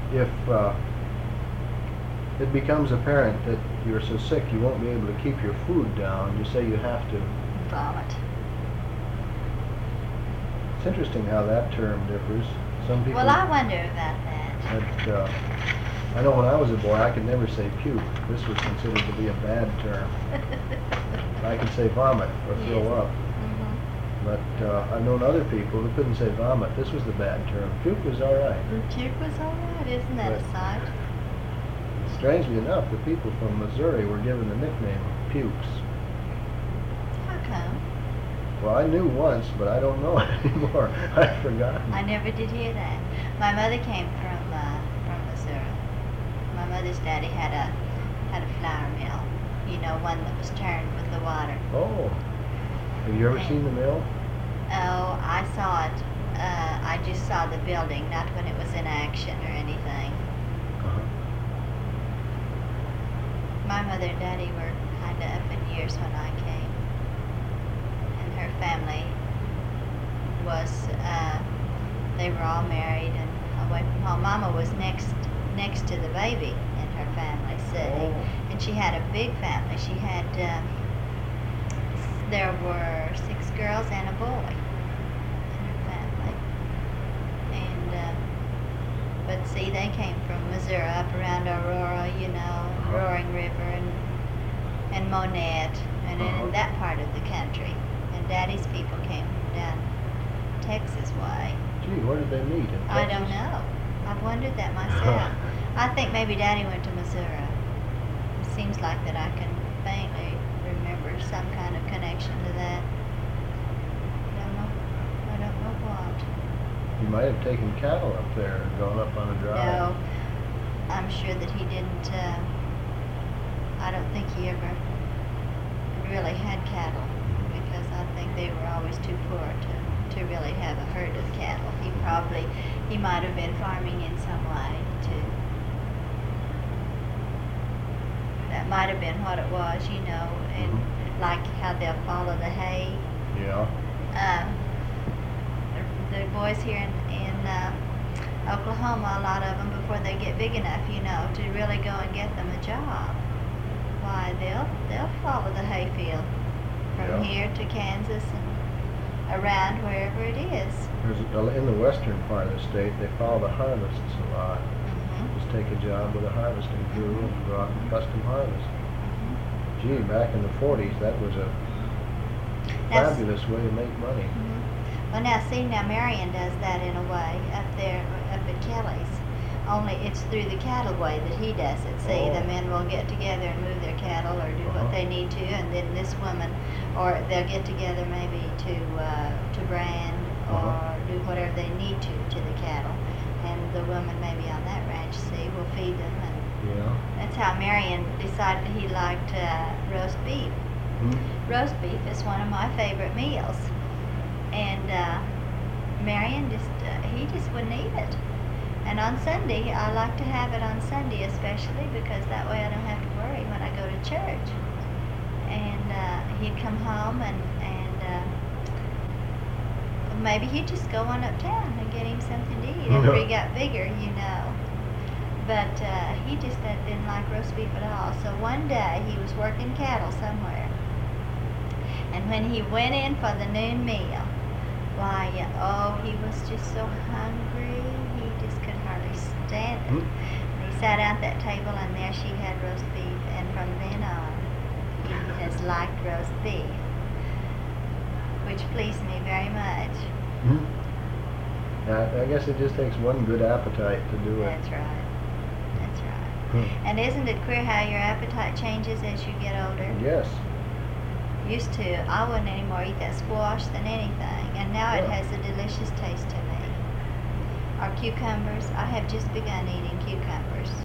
if it becomes apparent that you're so sick you won't be able to keep your food down, you say you have to vomit. It's interesting how that term differs. Some people. Well, I wonder about that. But, I know when I was a boy, I could never say puke. This was considered to be a bad term. I could say vomit or throw Yes. up. Mm-hmm. But I've known other people who couldn't say vomit. This was the bad term. Puke was all right. Puke was all right, isn't that a But- sight? Strangely enough, the people from Missouri were given the nickname pukes. How come? Well, I knew once, but I don't know anymore. I've forgotten. I never did hear that. My mother came from Missouri. My mother's daddy had a flour mill. You know, one that was turned with the water. Oh, have you ever seen the mill? Oh, I saw it. I just saw the building, not when it was in action or anything. Uh-huh. My mother and daddy were kind of up in years when I came, and her family was, they were all married and away from home. Mama was next to the baby in her family, see, Oh. and she had a big family. She had, there were 6 girls and a boy in her family, and but see, they came from Missouri up around Aurora, you know, Roaring River and Monette, and in that part of the country. And Daddy's people came from down Texas way. Gee, where did they meet? In I Texas? don't know. I've wondered that myself. I think maybe Daddy went to Missouri. It seems like that I can faintly remember some kind of connection to that. I don't know what. You might have taken cattle up there and gone up on a drive. No, I'm sure that he didn't. I don't think he ever really had cattle because I think they were always too poor to really have a herd of cattle. He might have been farming in some way too. That might have been what it was, you know, and like how they'll follow the hay. Yeah. The boys here in Oklahoma, a lot of them, before they get big enough, you know, to really go and get them a job, why they'll follow the hayfield from here to Kansas and around wherever it is. In the western part of the state, they follow the harvests a lot. Just take a job with a harvesting crew and go out and custom harvest. Gee, back in the 40s, that was a fabulous way to make money. Well, now Marion does that in a way up there, up at Kelly's. Only it's through the cattle way that he does it. See, the men will get together and move their cattle or do what they need to, and then this woman, or they'll get together maybe to brand or do whatever they need to the cattle. And the woman maybe on that ranch, see, will feed them. And that's how Marion decided he liked roast beef. Roast beef is one of my favorite meals. And Marion he just wouldn't eat it. And on Sunday, I like to have it on Sunday especially because that way I don't have to worry when I go to church. And he'd come home and maybe he'd just go on uptown and get him something to eat after he got bigger, you know. But he just didn't like roast beef at all. So one day he was working cattle somewhere. And when he went in for the noon meal, why, he was just so hungry, he just could hardly stand it. And he sat down at that table, and there she had roast beef, and from then on, he has liked roast beef, which pleased me very much. I guess it just takes one good appetite to do it. That's right. That's right. And isn't it queer how your appetite changes as you get older? Yes. Used to, I wouldn't anymore eat that squash than anything, and now it has a delicious taste to me. Or cucumbers, I have just begun eating cucumbers.